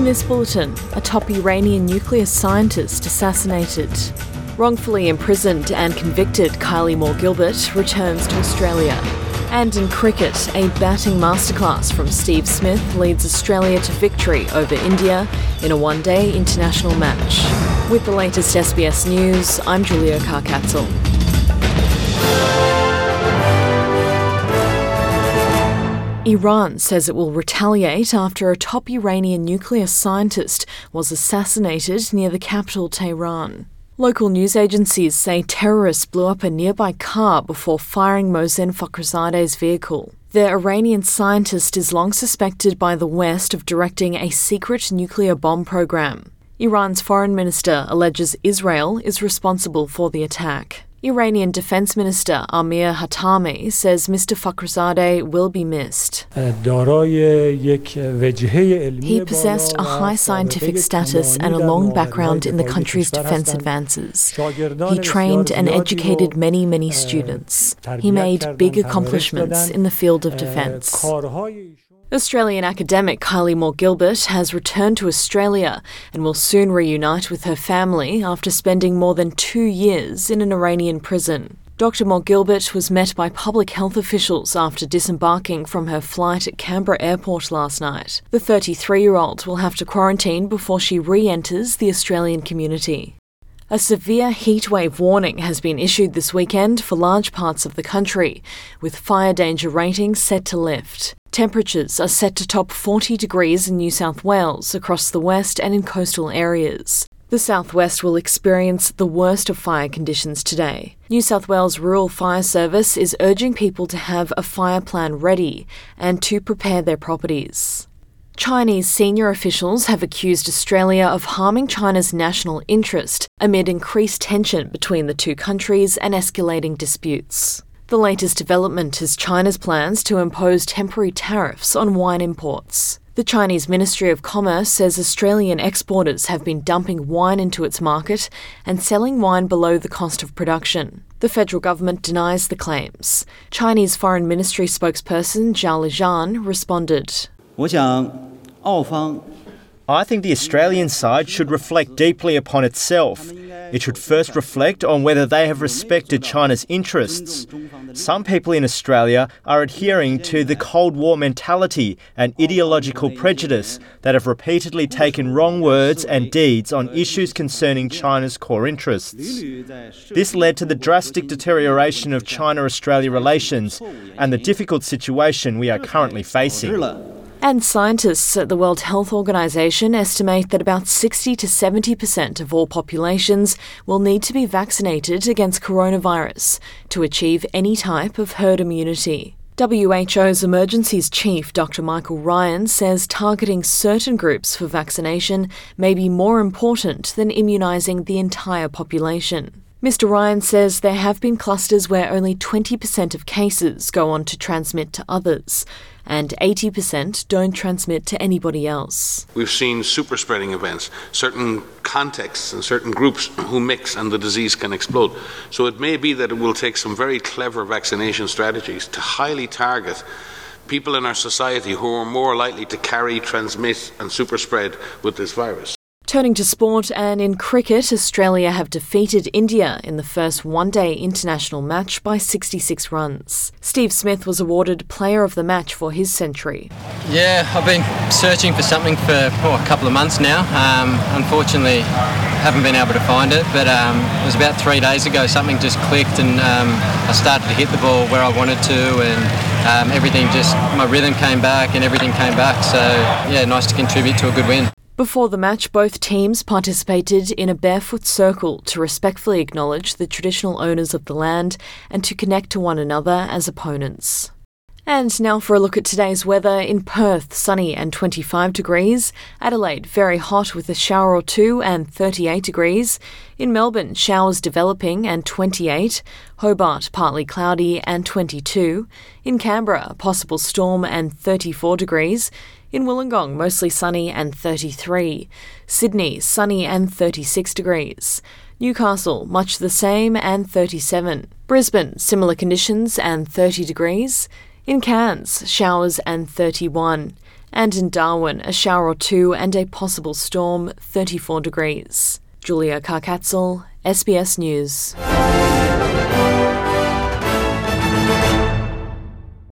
this bulletin, a top Iranian nuclear scientist assassinated. Wrongfully imprisoned and convicted Kylie Moore-Gilbert returns to Australia. And in cricket, a batting masterclass from Steve Smith leads Australia to victory over India in a one-day international match. With the latest SBS News, I'm Julia Carcatzel. Iran says it will retaliate after a top Iranian nuclear scientist was assassinated near the capital, Tehran. Local news agencies say terrorists blew up a nearby car before firing Mohsen Fakhrizade's vehicle. The Iranian scientist is long suspected by the West of directing a secret nuclear bomb program. Iran's foreign minister alleges Israel is responsible for the attack. Iranian Defense Minister Amir Hatami says Mr. Fakhrizadeh will be missed. He possessed a high scientific status and a long background in the country's defense advances. He trained and educated many students. He made big accomplishments in the field of defense. Australian academic Kylie Moore-Gilbert has returned to Australia and will soon reunite with her family after spending more than 2 years in an Iranian prison. Dr. Moore-Gilbert was met by public health officials after disembarking from her flight at Canberra Airport last night. The 33-year-old will have to quarantine before she re-enters the Australian community. A severe heatwave warning has been issued this weekend for large parts of the country, with fire danger ratings set to lift. Temperatures are set to top 40 degrees in New South Wales, across the west and in coastal areas. The southwest will experience the worst of fire conditions today. New South Wales Rural Fire Service is urging people to have a fire plan ready and to prepare their properties. Chinese senior officials have accused Australia of harming China's national interest amid increased tension between the two countries and escalating disputes. The latest development is China's plans to impose temporary tariffs on wine imports. The Chinese Ministry of Commerce says Australian exporters have been dumping wine into its market and selling wine below the cost of production. The federal government denies the claims. Chinese Foreign Ministry spokesperson Zhao Lijian responded. I think the Australian side should reflect deeply upon itself. It should first reflect on whether they have respected China's interests. Some people in Australia are adhering to the Cold War mentality and ideological prejudice that have repeatedly taken wrong words and deeds on issues concerning China's core interests. This led to the drastic deterioration of China-Australia relations and the difficult situation we are currently facing. And scientists at the World Health Organization estimate that about 60 to 70% of all populations will need to be vaccinated against coronavirus to achieve any type of herd immunity. WHO's Emergencies Chief Dr. Michael Ryan says targeting certain groups for vaccination may be more important than immunising the entire population. Mr. Ryan says there have been clusters where only 20% of cases go on to transmit to others, and 80% don't transmit to anybody else. We've seen super spreading events, certain contexts and certain groups who mix and the disease can explode. So it may be that it will take some very clever vaccination strategies to highly target people in our society who are more likely to carry, transmit and super spread with this virus. Turning to sport, and in cricket, Australia have defeated India in the first one-day international match by 66 runs. Steve Smith was awarded Player of the Match for his century. Yeah, I've been searching for something for a couple of months now. Unfortunately, haven't been able to find it, but it was about 3 days ago something just clicked and I started to hit the ball where I wanted to, and everything just, my rhythm came back and everything came back. So yeah, nice to contribute to a good win. Before the match, both teams participated in a barefoot circle to respectfully acknowledge the traditional owners of the land and to connect to one another as opponents. And now for a look at today's weather. In Perth, sunny and 25 degrees. Adelaide, very hot with a shower or two and 38 degrees. In Melbourne, showers developing and 28. Hobart, partly cloudy and 22. In Canberra, a possible storm and 34 degrees. In Wollongong, mostly sunny and 33. Sydney, sunny and 36 degrees. Newcastle, much the same and 37. Brisbane, similar conditions and 30 degrees. In Cairns, showers and 31. And in Darwin, a shower or two and a possible storm, 34 degrees. Julia Karkatzel, SBS News.